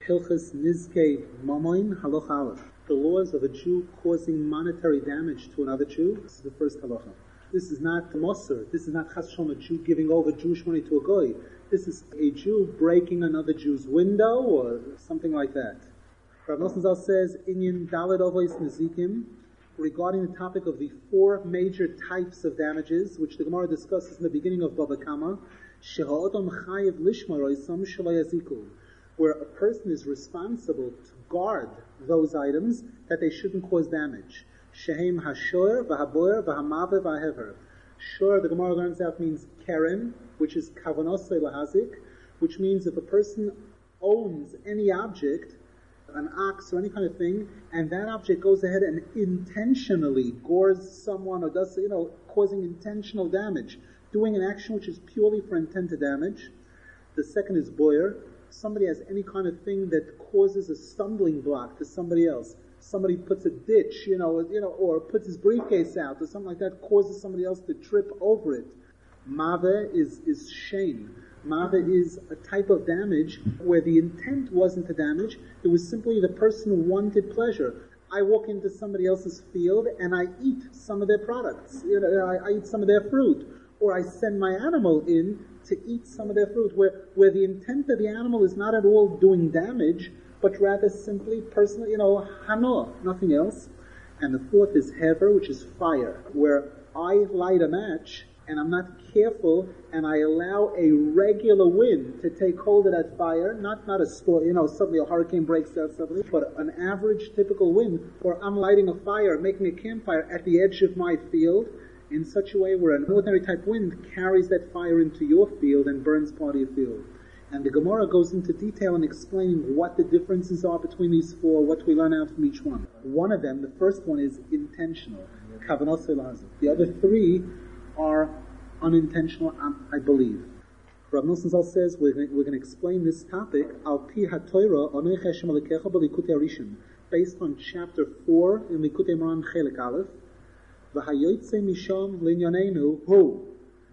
Hilchas Nizkei Mamoin Halacha Aleph. The laws of a Jew causing monetary damage to another Jew. This is the first halacha. This is not Moser. This is not Chas Shalom, a Jew giving over Jewish money to a goy. This is a Jew breaking another Jew's window or something like that. Rav Nosson Zal says, Inyan Daled Ovois Nezikim, regarding the topic of the four major types of damages, which the Gemara discusses in the beginning of Bava Kama, Sheha'odom Chayev Lishmaroisam Shalayaziku, where a person is responsible to guard those items that they shouldn't cause damage. Shehem Hashor, Vahaboyer, Vahamave, Vahever. Shor, the Gemara learns out, means Keren, which is Kavanosei Lahazik, which means if a person owns any object, an ox or any kind of thing, and that object goes ahead and intentionally gores someone or does, causing intentional damage, doing an action which is purely for intent to damage. The second is Boyer. Somebody has any kind of thing that causes a stumbling block to somebody else. Somebody puts a ditch, or puts his briefcase out or something like that, causes somebody else to trip over it. Mave is shame. Mave is a type of damage where the intent wasn't to damage, it was simply the person wanted pleasure. I walk into somebody else's field and I eat some of their products. I eat some of their fruit. Or I send my animal in to eat some of their fruit, where the intent of the animal is not at all doing damage, but rather simply personal, hano, nothing else. And the fourth is hever, which is fire, where I light a match and I'm not careful and I allow a regular wind to take hold of that fire, not a storm, suddenly a hurricane breaks out suddenly, but an average typical wind, or I'm lighting a fire, making a campfire at the edge of my field, in such a way where an ordinary type wind carries that fire into your field and burns part of your field. And the Gemara goes into detail in explaining what the differences are between these four, what we learn out from each one. One of them, the first one, is intentional, kavanot selazik. The other three are unintentional, I believe. Rav Nosson Zal says we're going to explain this topic al pi haTorah Anoich Hashem Elokecha b'Likutei Arishon, based on chapter 4 in Likutei Moharan Chelik Aleph. V'hayotzei misham linyanenu hu.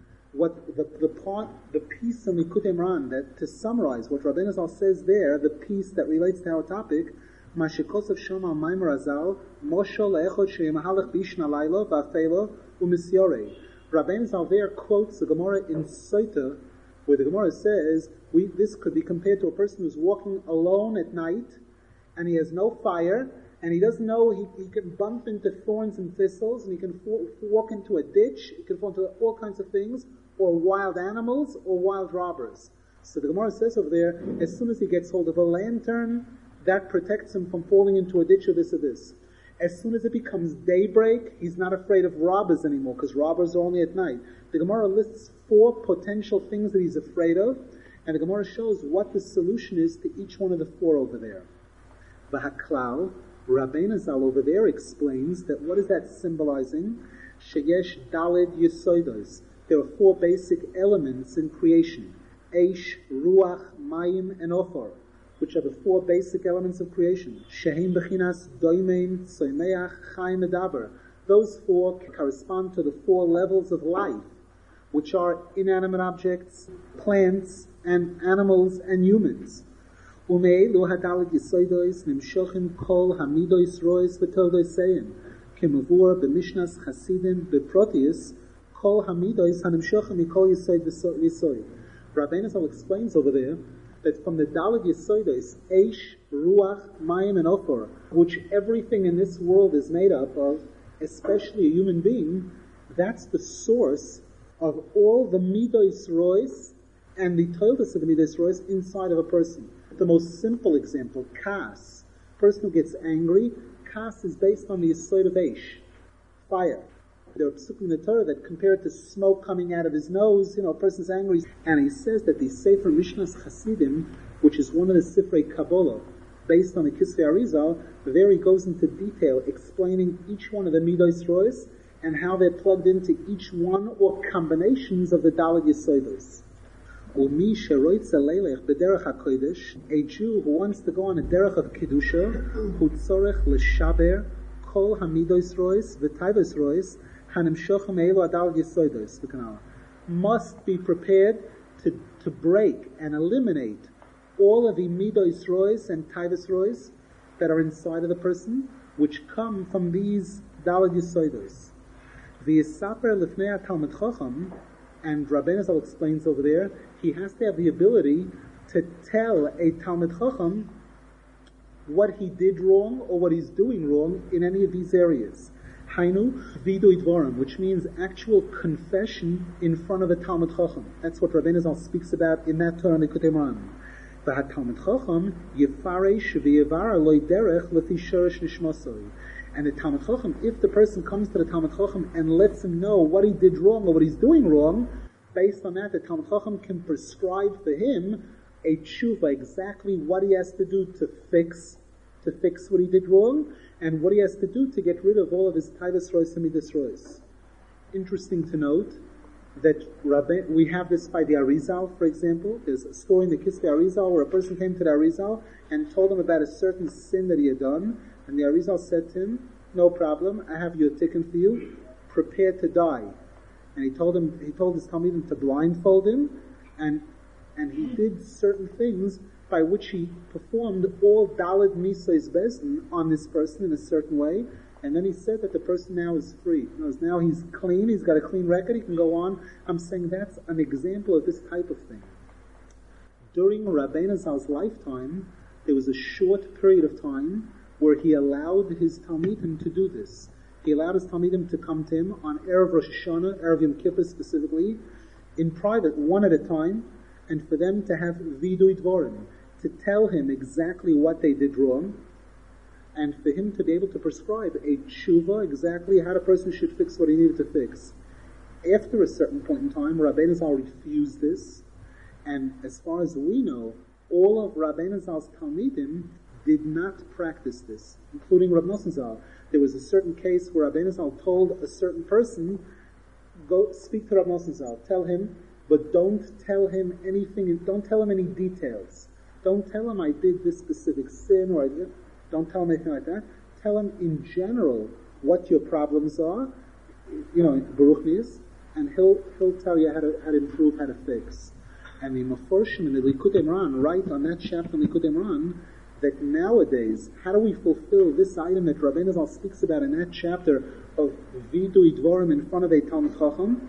What the piece in Likutei Moharan, that to summarize what Rabbeinu Zal says there, the piece that relates to our topic, Mashikosav Shama Maimer Azal Moshe leechod sheyemahalech b'ishna laylo v'afelo u'misyorei. Rabbeinu Zal there quotes the Gemara in Soita, where the Gemara says this could be compared to a person who's walking alone at night and he has no fire. And he doesn't know, he can bump into thorns and thistles, and he can walk into a ditch, he can fall into all kinds of things, or wild animals, or wild robbers. So the Gemara says over there, as soon as he gets hold of a lantern, that protects him from falling into a ditch or this or this. As soon as it becomes daybreak, he's not afraid of robbers anymore, because robbers are only at night. The Gemara lists 4 potential things that he's afraid of, and the Gemara shows what the solution is to each one of the 4 over there. V'haklal, Rabbeinu Zal over there explains that what is that symbolizing? Sheyesh Daled Yesodos. There are 4 basic elements in creation: Eish, Ruach, Mayim, and Ofor, which are the 4 basic elements of creation. Shehem Bechinas Doimein, Soimeach, Chaim, Medaber. Those 4 correspond to the 4 levels of life, which are inanimate objects, plants, and animals and humans. Ume'elu hadaled yisoidos nimshochim kol hamidois rois v'todoiseim kemavur b'mishnas chasidim b'protius kol hamidois hanimshochim mikol yisoid v'yisoid. Rabbeinu Zal explains over there that from the daled yisoidos, eish, ruach, mayim, and ofor, which everything in this world is made up of, especially a human being, that's the source of all the midos rois and the toilus of the midos rois inside of a person. The most simple example, kas. Person who gets angry, kas is based on the yesod of eish, fire. There are psukim in the Torah that compare it to smoke coming out of his nose. A person's angry. And he says that the Sefer Mishnas Chasidim, which is one of the Sifrei Kabbalah, based on the Kisvei Arizal, there he goes into detail explaining each one of the midos rois and how they're plugged into each one or combinations of the Daled Yesodos. Umi sheroitz leilech b'derech hakodesh, a Jew who wants to go on a derech of kedusha, who tzorech l'shaber kol hamidos rois v'taivos rois hanimshochem eilu adal yesodos, must be prepared to break and eliminate all of the midos rois and taivas rois that are inside of the person, which come from these daled yisodos. The Yisaper Lifnei Talmid Chacham, and Rabbeinu Zal explains over there, he has to have the ability to tell a Talmid Chacham what he did wrong or what he's doing wrong in any of these areas. Hainu Vidui Dvorim, which means actual confession in front of a Talmid Chacham. That's what Rabbeinu Zal speaks about in that Torah Likutei Moharan. V'hat Talmid Chacham yifaresh v'yivar loy derech lefi shorish nishmasoi. And the Talmid Chacham, if the person comes to the Talmid Chacham and lets him know what he did wrong or what he's doing wrong, based on that, the Talmid Chacham can prescribe for him a tshuva, exactly what he has to do to fix what he did wrong, and what he has to do to get rid of all of his taivas rois and midas rois. Interesting to note that we have this by the Arizal, for example. There's a story in the Kisvei Arizal where a person came to the Arizal and told him about a certain sin that he had done, and the Arizal said to him, "No problem, I have your tikkun for you, prepare to die." And he told his Talmidim to blindfold him, and he did certain things by which he performed all Daled Misais Bezdin on this person in a certain way, and then he said that the person now is free. Now he's clean, he's got a clean record, he can go on. I'm saying that's an example of this type of thing. During Rabbeinu Zal's lifetime, there was a short period of time where he allowed his Talmidim to do this. He allowed his Talmidim to come to him on Erev Rosh Hashanah, Erev Yom Kippur specifically, in private, one at a time, and for them to have Vidui Dvorim, to tell him exactly what they did wrong, and for him to be able to prescribe a tshuva, exactly how the person should fix what he needed to fix. After a certain point in time, Rabbeinu Zal refused this, and as far as we know, all of Rabbeinu Zal's Talmidim did not practice this, including Rav Nosson Zal. There was a certain case where Rabbeinu Zal told a certain person, go speak to Rav Nosson Zal, tell him, but don't tell him anything, don't tell him any details. Don't tell him I did this specific sin, or don't tell him anything like that. Tell him in general what your problems are, Baruch Nias, and he'll tell you how to improve, how to fix. And the Meforshim in the Likutei Moharan write on that chapter in Likutei Moharan that nowadays, how do we fulfill this item that Rabbeinu Zal speaks about in that chapter of Vidui Dvorim in front of a Talmid Chacham?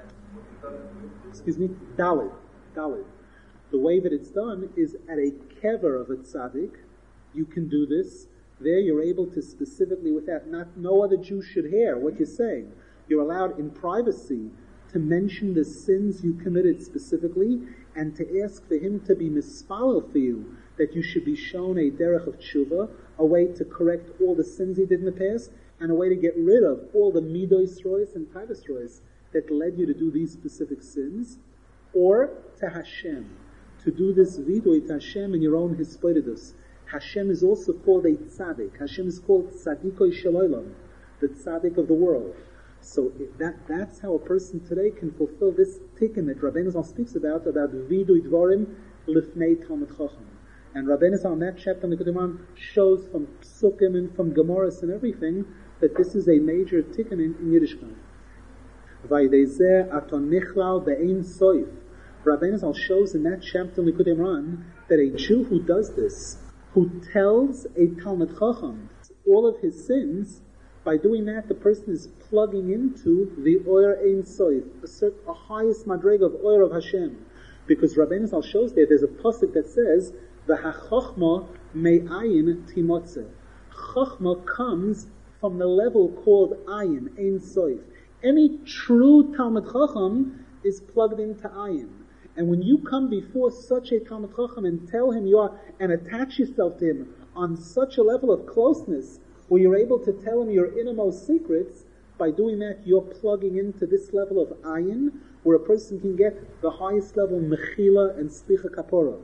Daled. The way that it's done is at a kever of a tzaddik. You can do this. There you're able to specifically, without no other Jew should hear what you're saying. You're allowed in privacy to mention the sins you committed specifically, and to ask for him to be mispalel for you, that you should be shown a derech of tshuva, a way to correct all the sins he did in the past, and a way to get rid of all the midos rois and taivas rois that led you to do these specific sins, or to Hashem, to do this vidui to Hashem in your own hispodidus. Hashem is also called a tzaddik. Hashem is called tzadikoi shel olam, the tzaddik of the world. So that's how a person today can fulfill this tikkun that Rabbeinu Zal speaks about vidui dvorim lifnei Talmid Chacham. And Rabbeinu Zal in that chapter in the Likutei Moharan shows from Psukim and from Gemaras and everything that this is a major tikkun in Yiddishkeit. Vaydezeh aton nichlal be'ein soif. Rabbeinu Zal shows in that chapter in Likutei Moharan that a Jew who does this, who tells a Talmid Chacham all of his sins, by doing that, the person is plugging into the Oyer Ein Soif, a highest madrega of Oyer of Hashem. Because Rabbeinu Zal shows there's a pasuk that says, V'hachachma me'ayin timotze. Chachma comes from the level called Ayin, Ein Soif. Any true Talmid Chacham is plugged into Ayin. And when you come before such a Talmid Chacham and tell him and attach yourself to him on such a level of closeness, where you're able to tell him your innermost secrets, by doing that you're plugging into this level of ayin, where a person can get the highest level mechila and slicha kapora.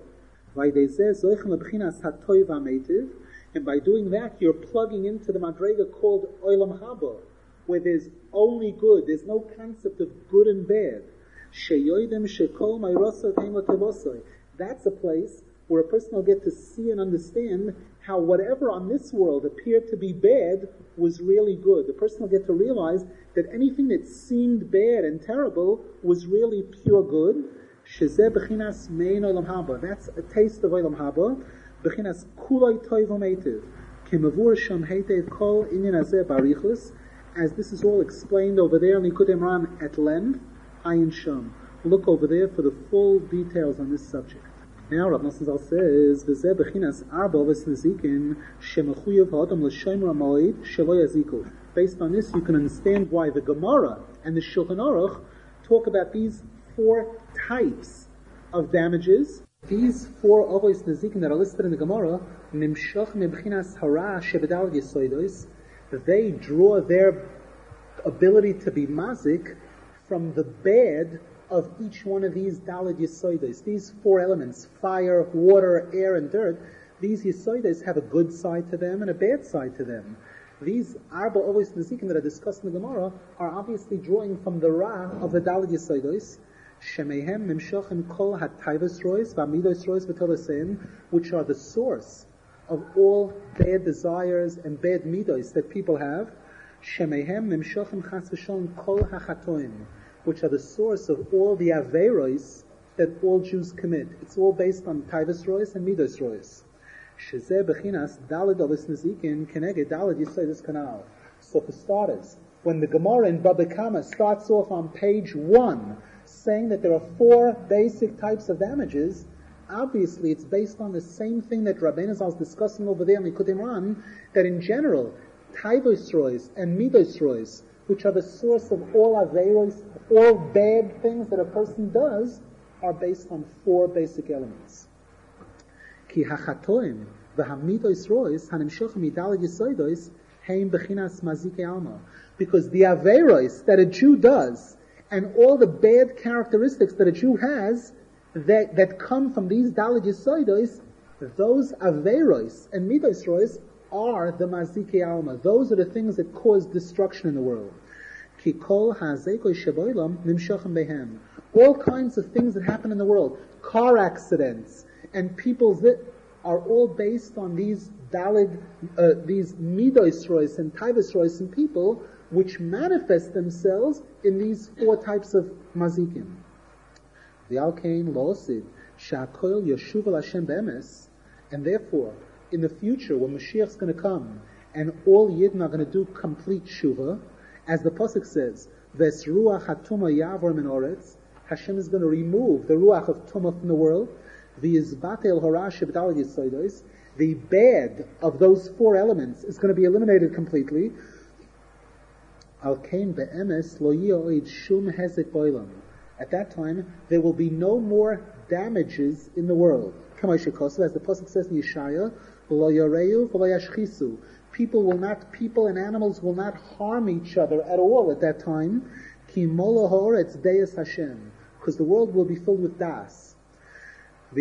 And by doing that you're plugging into the madrega called olam haba, where there's only good, there's no concept of good and bad. That's a place where a person will get to see and understand how whatever on this world appeared to be bad was really good. The person will get to realize that anything that seemed bad and terrible was really pure good. Shezeh Bechinas Mein Olam Haba. That's a taste of Olam Haba. Bechinas Kuloi Toiv Umeitiv. Kemavur Sham Heitev Kol Inyan Azeh Barichus. As this is all explained over there in Likud Imran at length, Ayin Sham. Look over there for the full details on this subject. Now Rav Nosson Zal says, V'zeh Bechinas Arba V'snezikin Shemechuyev Ha'adam L'Shomer Ha'moed Shelo Yazikov. Based on this, you can understand why the Gemara and the Shulchan Aruch talk about these 4 types of damages. These 4 Avos Nezikin that are listed in the Gemara, Nimshach Mebchinas Hara Shebedal Yesoidos, they draw their ability to be mazik from the bad of each one of these Daled Yesoidos. These 4 elements, fire, water, air, and dirt, these Yesoidos have a good side to them and a bad side to them. These Arba Avos Nezikin that are discussed in the Gemara are obviously drawing from the Ra of the Daled Yesoidos, Shemehem Nimshachim Kol HaTaivos Rois V'Amidos Rois V'Tolasein, which are the source of all bad desires and bad midos that people have. Shemehem Nimshachim Chas V'Shalom Kol HaChatoim, which are the source of all the Aveiros that all Jews commit. It's all based on Taivos Rois and Midos Rois. Shezeh Bechinas Daled Avos Nezikin Keneged Daled Yesoidos Kanal. So for starters, when the Gemara in Baba Kama starts off on page 1 saying that there are 4 basic types of damages, obviously it's based on the same thing that Rabbeinu Zal is discussing over there in Likud Imran, that in general, Taivos Rois and Midos Rois, which are the source of all Aveiros, all bad things that a person does, are based on 4 basic elements. Ki hachatoim v'hamidos rois hanimshochem midaled yesoidos heim bechinas mazike alma. Because the Aveiros that a Jew does, and all the bad characteristics that a Jew has, that come from these Daled Yesoidos, those Aveiros and Midos Rois are the Mazike Alma. Those are the things that cause destruction in the world. Ki kol ha'zekoi sheboilam nimshochem behem. All kinds of things that happen in the world, car accidents, and people's that are all based on these these Midos Rois and Taivos Rois in people, which manifest themselves in these 4 types of mazikim. The Alkain Losid, Sha'koil Yeshuv al Hashem Be'emes, and therefore, in the future, when Mashiach is going to come, and all Yidden are going to do complete Shuvah, as the Pasuk says, Ves Ruach HaTumah Yavor Min Oretz, Hashem is going to remove the Ruach of Tumah from the world, V'yizbatel Hora Shebedal Yesoidos, the bad of those 4 elements is going to be eliminated completely. At that time, there will be no more damages in the world. As the Pasuk says in Yeshaya, people and animals will not harm each other at all at that time, because the world will be filled with das. This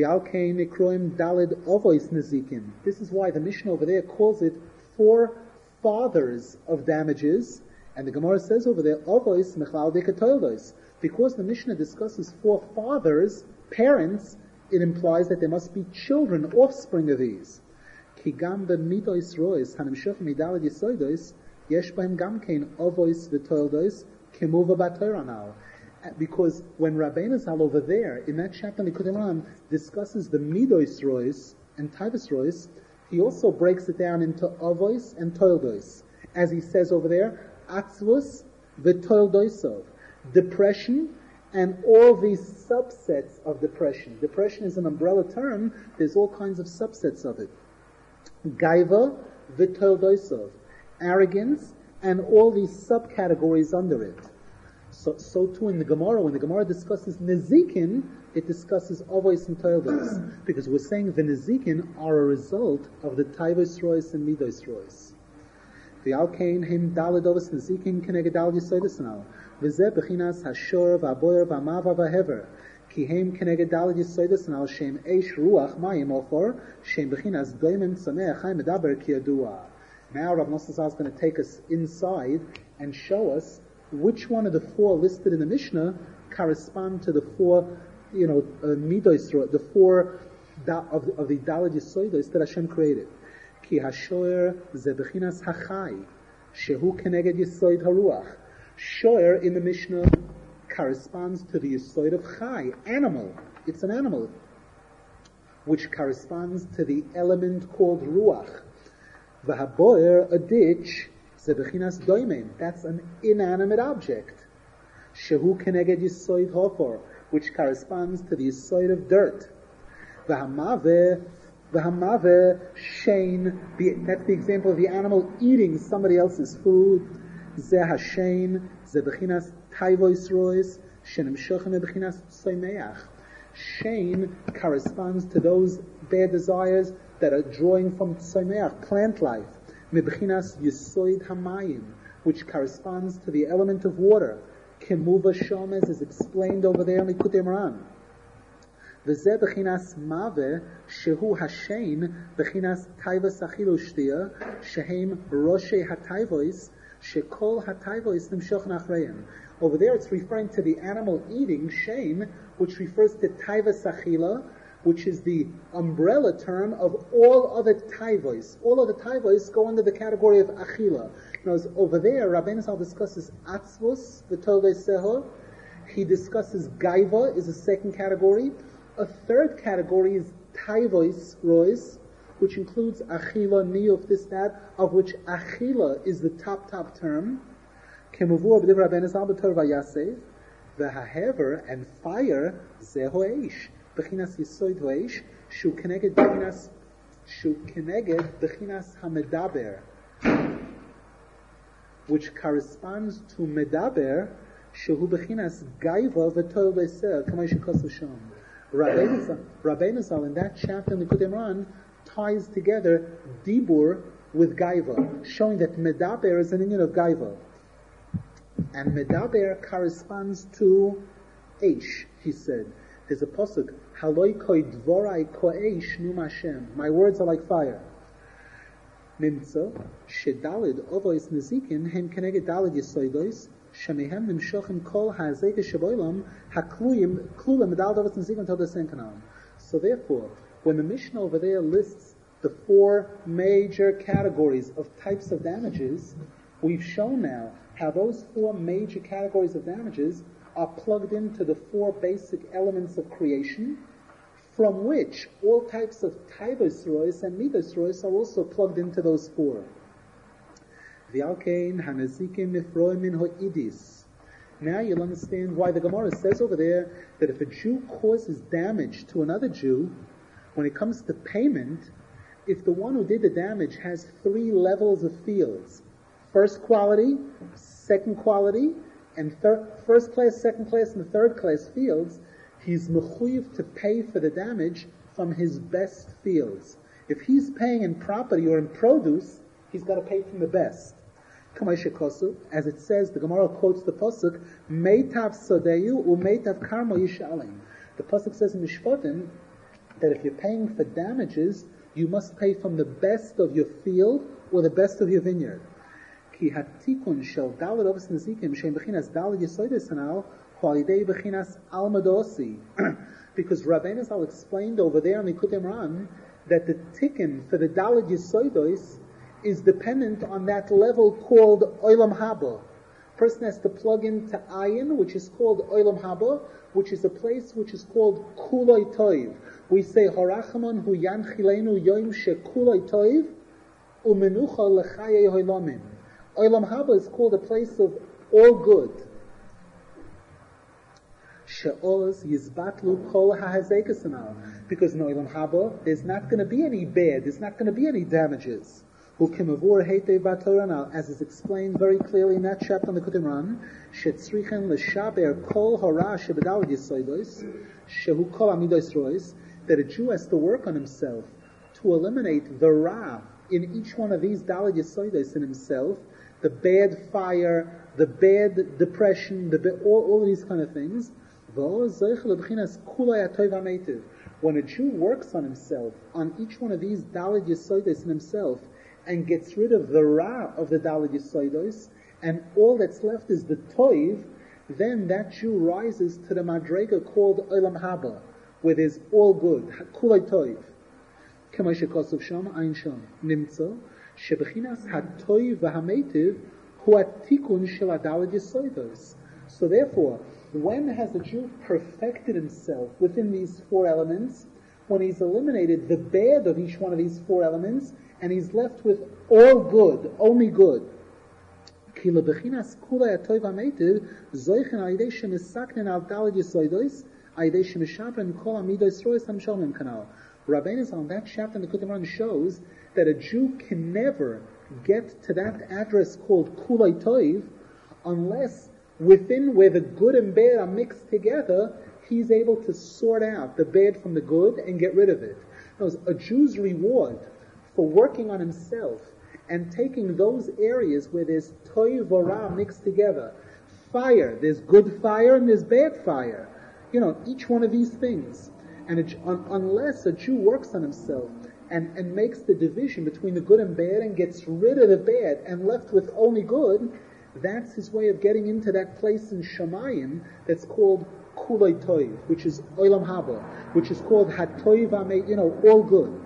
is why the Mishnah over there calls it 4 fathers of damages. And the Gemara says over there, Avos Mechlal Dekatolos. Because the Mishnah discusses 4 fathers, parents, it implies that there must be children, offspring of these. Ki gam b'midos rois hanimshach midaled yesoidos yesh b'hem gam kein avos v'toildos kemuva b'Torah now. Because when Rabbeinu Zal over there in that chapter in Likud Imran discusses the midos rois and taivos rois, he also breaks it down into avos and toildos, as he says over there. Atzvus v'toildoisov, depression and all these subsets of depression. Depression is an umbrella term. There's all kinds of subsets of it. Gaiva v'toildoisov, arrogance and all these subcategories under it. So too in the Gemara, when the Gemara discusses Nezikin, it discusses Avos and Toildos, because we're saying the Nezikin are a result of the Taivos Rois and Midos Rois. The Alkain him Daladovas Nezikin Keneged Dal Yesoidos now. V'zeh bechinas hashor v'aboyer v'amava v'hever. Ki hem Keneged Dal Yesoidos now shem eish ruach mayim ochor shem bechinas doimen sameh chaim medaber ki yadua. Now Rav Nosson Zal is going to take us inside and show us which one of the 4 listed in the Mishnah correspond to the 4, midos, the 4 of the Daled Yesoidos that Hashem created. Ki hashoer ze bechinas hachai, shehu keneged yesoid haruach. Shoer in the Mishnah corresponds to the Yesod of Chai, animal. It's an animal, which corresponds to the element called Ruach. V'haboer, a ditch, zebechinas doimen. That's an inanimate object. Shehu keneged Yesod Hofor, which corresponds to the Yesod of dirt. V'hamaveh shein, that's the example of the animal eating somebody else's food. Zeh hashein, zebechinas taivois rois, shenim shochem bechinas soimeach. Shein corresponds to those bad desires that are drawing from soimeach, plant life. Mebechinas Yesod hamayim, which corresponds to the element of water. Kemuva shomes is explained over there in Likutei Moharan. V'zeh bechinas maveh shehu hashein bechinas taivos achilu shtia shehem roshei hataivois shekol hataivois nimshochen achreim. Over there it's referring to the animal eating, shein, which refers to taivos achila, which is the umbrella term of all other taivos. All other taivos go under the category of achila. Now, over there, Rabbeinu Zal discusses atzvus, v'tovei seho. He discusses gaiva, is a second category. A third category is taivos, rois, which includes achila, niyuf, this, that, of which achila is the top term. Kemuvu abdiv Rabbeinu Zal b'tor vayasev, v'hahever, and fire, zeho eish. Bechinas Yesod Hoish, Shu Keneged Bechinas HaMedaber, which corresponds to Medaber, Shehu Bechinas Gaiva V'Tol Beser, Kamay Shekos Shom. Rabbeinu Zal in that chapter in the Likutei Moharan ties together Dibur with Gaiva, showing that Medaber is an union of Gaiva. And Medaber corresponds to Eish, he said. There's a pasuk, Haloi koi dvorai ko'eish num Hashem. My words are like fire. Nimtza, shedalid ovois nezikin, hem keneged dalid yesoidois, shemehem nimshochim kol ha'azeke sheboilam, hakluim, klulim dalid ovois nezikin until the senkanam. So therefore, when the Mishnah over there lists the four major categories of types of damages, we've shown now how those four major categories of damages are plugged into the four basic elements of creation, from which all types of taivos rois and midos rois are also plugged into those four. V'alkein hanazikim nifroim min ho'idis. Now you'll understand why the Gemara says over there that if a Jew causes damage to another Jew, when it comes to payment, if the one who did the damage has three levels of fields, first quality, second quality, and first class, second class, and third class fields, he's mechuyev to pay for the damage from his best fields. If he's paying in property or in produce, he's got to pay from the best. As it says, the Gemara quotes the pasuk, Meitav sodeyu u'meitav karmo yishalim. The pasuk says in Mishpatim that if you're paying for damages, you must pay from the best of your field or the best of your vineyard. Ki hatikun shel daled ovos nezikim shem bechinas daled yesodes hanal ho'alidei bechinas almadosi. Because Rabbeinu Zal explained over there in Likutei Moharan that the tikkun for the daled yesodos is dependent on that level called olam haba. Person has to plug into ayin, which is called olam haba, which is a place which is called kuloi toiv. We say harachamon hu yanchilenu yom she kuloi toiv umenucha lechayei hoilamim. Olam haba is called a place of all good. She'oz yizbatlu kol ha'hazekesanal. Because in Olam haba, there's not going to be any bad, there's not going to be any damages. As is explained very clearly in that chapter in the Likutei Moharan, shetzrichen l'shaber kol hara shebedaled yisodos shehu kol amidos rois, that a Jew has to work on himself to eliminate the ra in each one of these daled yisodos in himself, the bad fire, the bad depression, all of these kind of things. When a Jew works on himself, on each one of these daled yisodos in himself, and gets rid of the ra of the daled yisodos, and all that's left is the toiv, then that Jew rises to the madrega called olam haba, where there's all good, kulay toiv. K'may shekosov sham ayin sham nimtzo shebechinas hatoiv v'hametiv hu atikun shel daled yisodos. So therefore, When has a Jew perfected himself within these four elements? When he's eliminated the bad of each one of these four elements, and he's left with all good, only good. Rabbeinu on that chapter in the Likutei Moharan shows that a Jew can never get to that address called Kulei Toiv unless within where the good and bad are mixed together, he's able to sort out the bad from the good and get rid of it. A Jew's reward for working on himself and taking those areas where there's Toiv or Ra mixed together. Fire, there's good fire and there's bad fire. Each one of these things. And unless a Jew works on himself and makes the division between the good and bad and gets rid of the bad and left with only good, that's his way of getting into that place in Shamayim that's called Kulei Toiv, which is Olam Haba, which is called HaToiv HaMei, all good.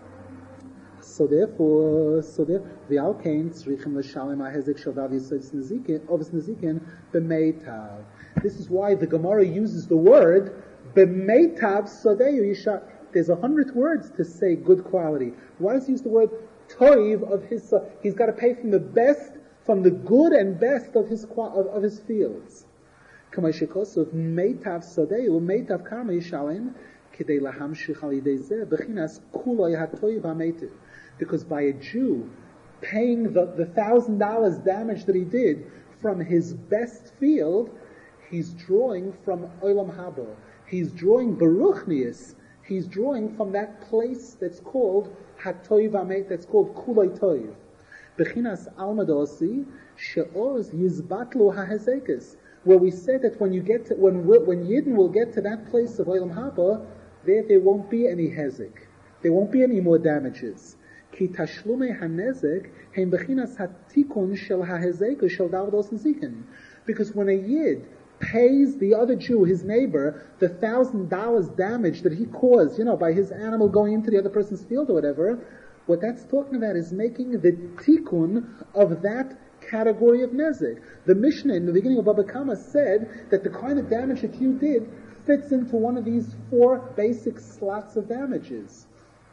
So therefore, v'al kein tzrichim l'shalem ha'hezek shel dav yisod nezikin b'meitav. This is why the Gemara uses the word b'meitav sodeyu yisha. There's 100 words to say good quality. Why does he use the word toiv of his? He's got to pay from the best, from the good and best of his fields. Kamashikosov meitav sodeyu meitav karma yishalem kidei lahamshich al yidei zeh b'chinas kuloi hatoiv ha'meitiv. Because by a Jew paying the $1,000 damage that he did from his best field, he's drawing from Olam Haba. He's drawing Baruchnius. He's drawing from that place that's called Hatoiv Amet, that's called Kulei Toiv. Bechinas Almadosi She'oz Yizbatlu HaHezekes. Where we said that when Yidden will get to that place of Olam Haba, there won't be any hezek. There won't be any more damages. Ki tashlumei hanezek heim bechinas hatikun shel hahezek shel davados nezikin. Because when a Yid pays the other Jew, his neighbor, the $1,000 damage that he caused, by his animal going into the other person's field or whatever, what that's talking about is making the tikkun of that category of nezek. The Mishnah in the beginning of Baba Kama said that the kind of damage that you did fits into one of these four basic slots of damages.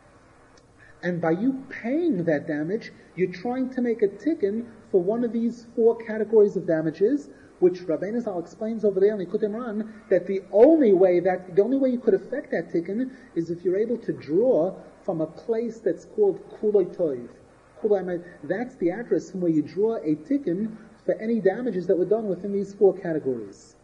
And by you paying that damage, you're trying to make a tikkun for one of these four categories of damages, which Rabbeinu Zal explains over there in the Likutei Moharan, that the only way you could affect that tikkun is if you're able to draw from a place that's called Kulei Toiv. That's the address from where you draw a tikkun for any damages that were done within these four categories.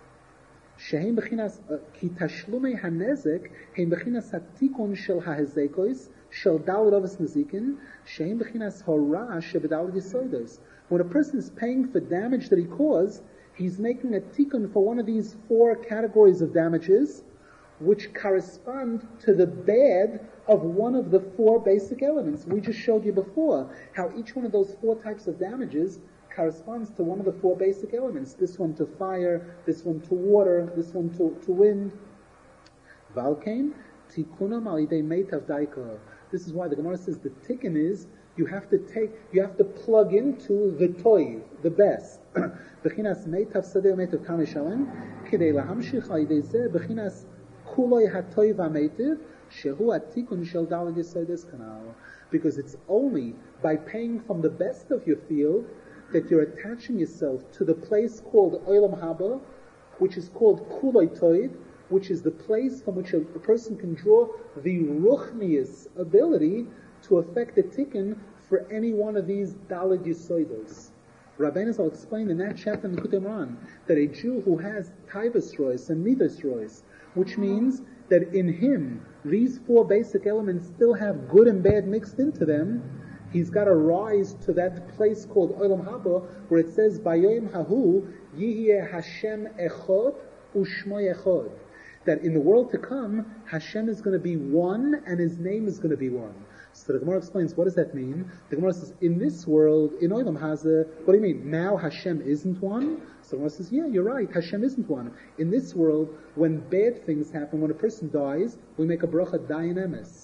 Shehem bechinas ki tashlumei hanezek heim bechinas hatikun shel hahezekos shel daled avos nezikin shehem bechinas hora shebedaled yisodos. When a person is paying for damage that he caused, he's making a tikkun for one of these four categories of damages, which correspond to the bad of one of the four basic elements. We just showed you before how each one of those four types of damages corresponds to one of the four basic elements. This one to fire, this one to water, this one to wind. Valkain, tikkunam al yidei meitav daika. This is why the Gemara says the tikkun is you have to plug into the toiv, the best. Bechinas meitav sadeh meitav kam yishalem kidei lahamshich al yidei zeh bechinas kuloi hatoiv ha'meitiv shehu atikun shel daled yisodos kanal. Because it's only by paying from the best of your field that you're attaching yourself to the place called Olam Haba, which is called Kulei Toiv, which is the place from which a person can draw the ruchnius ability to affect the tikkun for any one of these daled yisodos. Rabbeinu Zal explained in that chapter in the Likutei Moharan that a Jew who has taivas rois and midas rois, which means that in him these four basic elements still have good and bad mixed into them, he's got to rise to that place called Olam Haba, where it says, Bayoim Hahu Yihye Hashem Echod Ushmo Echod. That in the world to come, Hashem is going to be one and His name is going to be one. So the Gemara explains, what does that mean? The Gemara says, in this world, in Olam Hazeh, what do you mean? Now Hashem isn't one? So the Gemara says, yeah, you're right, Hashem isn't one. In this world, when bad things happen, when a person dies, we make a bracha dayan emes.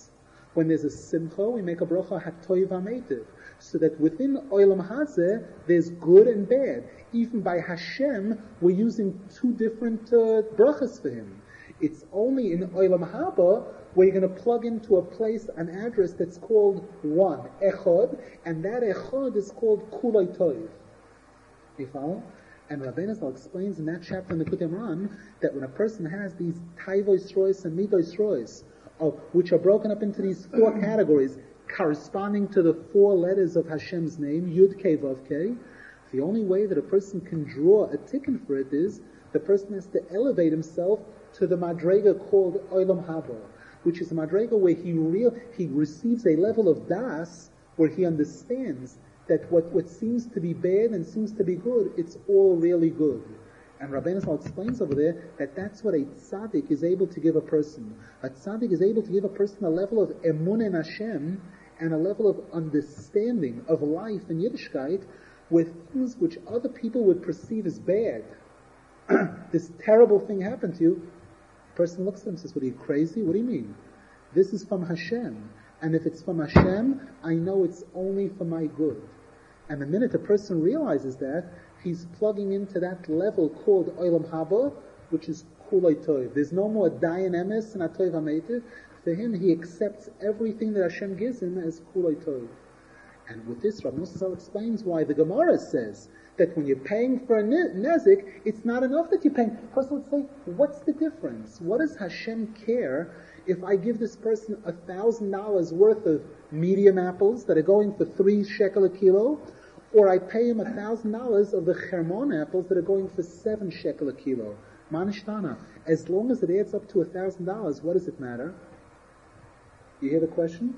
When there's a simcha, we make a bracha hatoiv hametiv. So that within Olam Hazeh, there's good and bad. Even by Hashem, we're using two different brachas for him. It's only in Olam Haba where you're going to plug into a place, an address that's called one, Echad, and that Echad is called Kulay Toiv. You follow? And Rabbeinu Zal explains in that chapter in the Likutei Moharan that when a person has these Taivois Rois and Midois Rois, which are broken up into these four categories, corresponding to the four letters of Hashem's name, Yud Kei Vav Kei, the only way that a person can draw a tikkun for it is the person has to elevate himself to the madrega called Olam Haba, which is a madrega where he receives a level of das where he understands that what seems to be bad and seems to be good, it's all really good. And Rabbeinu Zal explains over there that that's what a tzaddik is able to give a person. A tzaddik is able to give a person a level of emun in Hashem and a level of understanding of life and Yiddishkeit with things which other people would perceive as bad. This terrible thing happened to you. The person looks at him and says, "What, are you crazy? What do you mean? This is from Hashem. And if it's from Hashem, I know it's only for my good." And the minute a person realizes that, he's plugging into that level called Olam Haba, which is Kulay Toiv. There's no more Dayan Emes and Atoiv HaMeitiv. For him, he accepts everything that Hashem gives him as Kulay Toiv. And with this, Rav Nosson Zal explains why the Gemara says that when you're paying for a nezik, it's not enough that you're paying. The person would say, what's the difference? What does Hashem care if I give this person $1,000 worth of medium apples that are going for 3 shekel a kilo, or I pay him $1,000 of the Chermon apples that are going for 7 shekel a kilo? Manishtana. As long as it adds up to $1,000, what does it matter? You hear the question?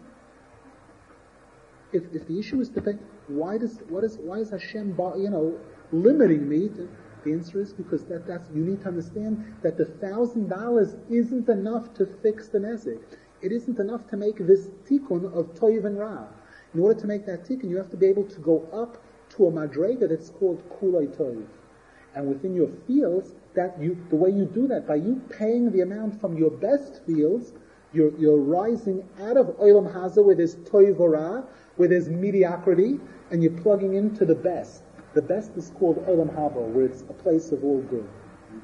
If the issue is to pay, why is Hashem, limiting me to? The answer is because that's you need to understand that the $1,000 isn't enough to fix the nezik. It isn't enough to make this tikkun of toiv and ra. In order to make that tikkun, you have to be able to go up to a madrega that's called kulay toiv. And within your fields, the way you do that, by you paying the amount from your best fields, you're rising out of Olam Hazeh where there's toiv or ra, where there's mediocrity, and you're plugging into the best. The best is called Olam Haba, where it's a place of all good.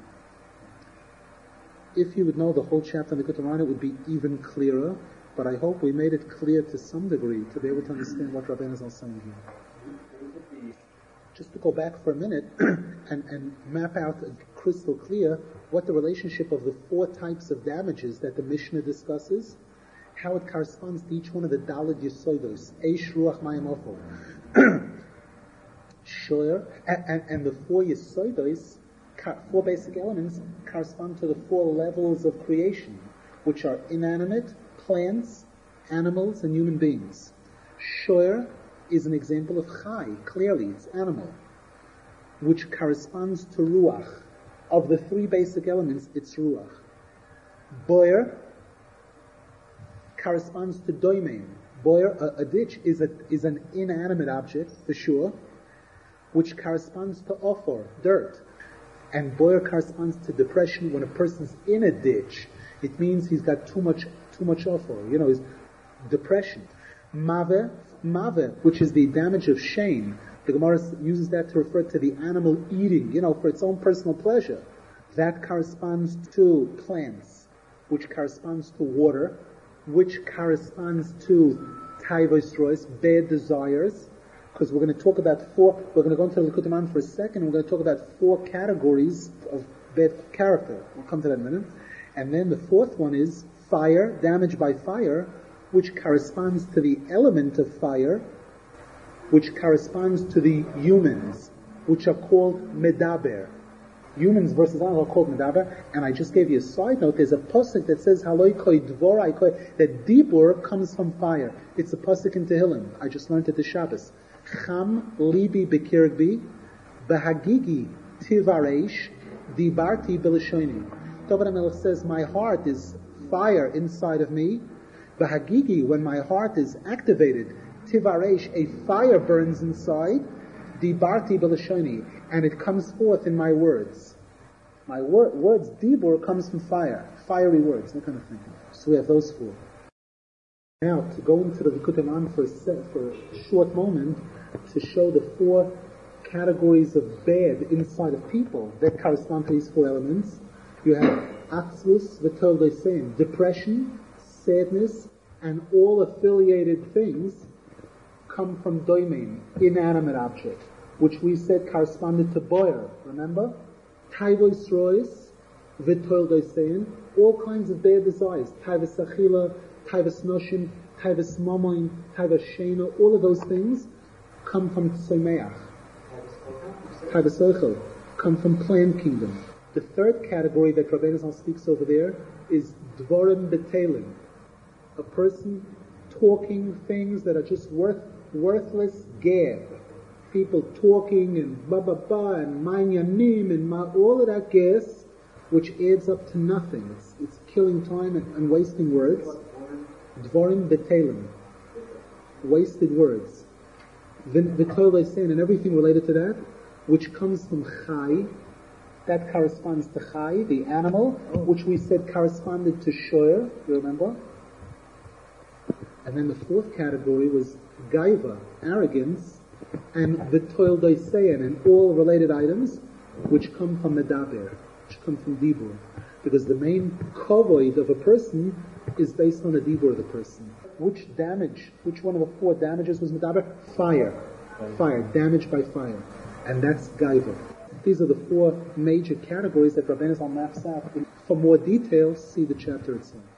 If you would know the whole chapter in the Likutei Moharan, it would be even clearer, but I hope we made it clear to some degree to be able to understand what Rabbeinu Zal is saying here. Just to go back for a minute and map out crystal clear what the relationship of the 4 types of damages that the Mishnah discusses, how it corresponds to each one of the Daled Yesodos, Eish, Ruach, Mayim, Ofel. Sure, and the 4 Yesodos, 4 basic elements, correspond to the 4 levels of creation, which are inanimate, plants, animals, and human beings. Shoyer is an example of Chai, clearly, it's animal, which corresponds to Ruach. Of the 3 basic elements, it's Ruach. Boyer corresponds to Doimein. Boyer, a ditch, is an inanimate object, for sure, which corresponds to Ofor, dirt. And Boyer corresponds to depression. When a person's in a ditch, it means he's got too much Ofor, is depression. Mave, which is the damage of shame. The Gemara uses that to refer to the animal eating, for its own personal pleasure. That corresponds to plants, which corresponds to water, which corresponds to Taivos Rois, bad desires, because we're going to talk about 4, we're going to go into the Likutei Moharan for a second, and we're going to talk about 4 categories of bad character. We'll come to that in a minute. And then the 4th one is fire, damage by fire, which corresponds to the element of fire, which corresponds to the humans, which are called medaber. Humans versus animals are called medaber, and I just gave you a side note. There's a pasuk that says haloi koi dvorai koi, that dibur comes from fire. It's a pasuk in Tehillim. I just learned it this Shabbos. Cham libi bekirgbi, behagigi tivareish, dibarti belishoni. David HaMelech says, my heart is fire inside of me. Behagigi, when my heart is activated, tivareish, a fire burns inside. Dibarti belishoni, and it comes forth in my words. My words, dibur, comes from fire, fiery words, that kind of thing. So we have those 4. Now, to go into the Likutei Moharan for a short moment, to show the 4 categories of bad inside of people that correspond to these 4 elements. You have Atzvus v'Tol Leisein, depression, sadness, and all affiliated things come from Doimein, inanimate object, which we said corresponded to Boyer, remember? Taivois Rois v'Tol Leisein, all kinds of bad desires, Taivas Achila, Taivas Noshim, Taivas Mamoin, Taivas Shena, all of those things come from Tzomeach. Taivas Ochel come from plant kingdom. The 3rd category that Rabbeinu Zal speaks over there is Dvorim Betelim, a person talking things that are just worthless gab. People talking and ba ba ba and manyanim and all of that gas, which adds up to nothing. It's killing time and wasting words. Dvorim Betelim, wasted words. V'Tol Leisein, and everything related to that, which comes from Chai, that corresponds to Chai, the animal, which we said corresponded to Shoyer, you remember? And then the 4th category was Gaiva, arrogance, and V'Tol Leisein, and all related items, which come from Medaber, which come from Dibur. Because the main kovoid of a person is based on the dibur of the person. Which one of the 4 damages was Medaber? Fire, damage by fire. And that's Gaiva. These are the 4 major categories that Rabbeinu Zal maps out. For more details, see the chapter itself.